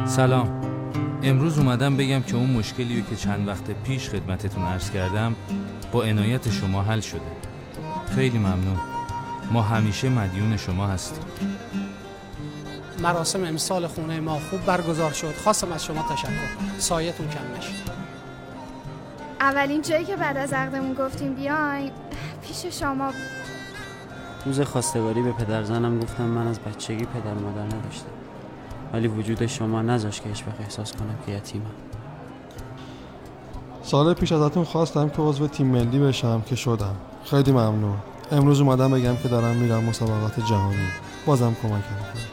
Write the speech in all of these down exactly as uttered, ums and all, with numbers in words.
سلام. امروز اومدم بگم که اون مشکلی که چند وقت پیش خدمتتون عرض کردم با عنایت شما حل شده. خیلی ممنون. ما همیشه مدیون شما هستیم. مراسم امسال خونه ما خوب برگزار شد. خواستم از شما تشکر کنم. سایتون کم نشد. اولین جایی که بعد از عقدمون گفتیم بیاین پیش شما. روز خواستگاری به پدر زنم گفتم من از بچگی پدر مادر نداشتم، ولی وجود شما نذاشت که هیچ وقت احساس کنم که یتیمم. سال پیش ازتون خواستم که عضو تیم ملی بشم که شدم. خیلی ممنون. امروز اومدم بگم که دارم میرم مسابقات جهانی. بازم کمکم کنید.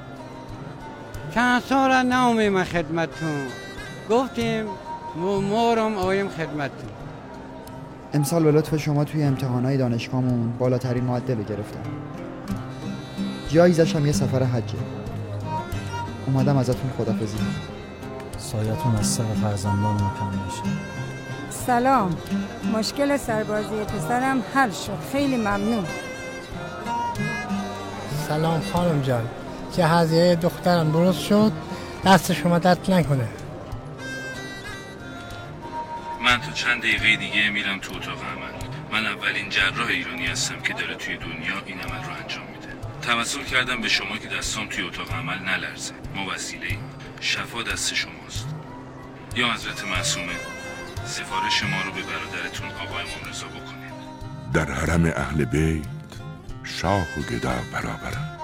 چند سال ناومیم خدمتتون. گفتیم مورم آیم خدمتتون. امسال به لطف شما توی امتحانات دانشگاهمون بالاترین معدل گرفتم. جایزش هم یه سفر حجه. اومدم ازتون خدافظی. سایتون از سر فرزندانمون کم نشه. سلام. مشکل سربازی پسرم حل شد. خیلی ممنون. سلام خانم جان. جهازیه دخترم درست شد. دست شما درد نکنه. من تا چند دقیقه دیگه میرم تو اتاق عمل. من اولین جراح ایرانی هستم که داره توی دنیا این عمل رو انجام میده. توسل کردم به شما که دستام توی اتاق عمل نلرزه. ما وسیله‌ایم. شفا دست شماست. یا حضرت معصومه سفارش ما رو به برادرتون آقای امام رضا بکنید. در حرم اهل بیت شاه و گدا برابرند.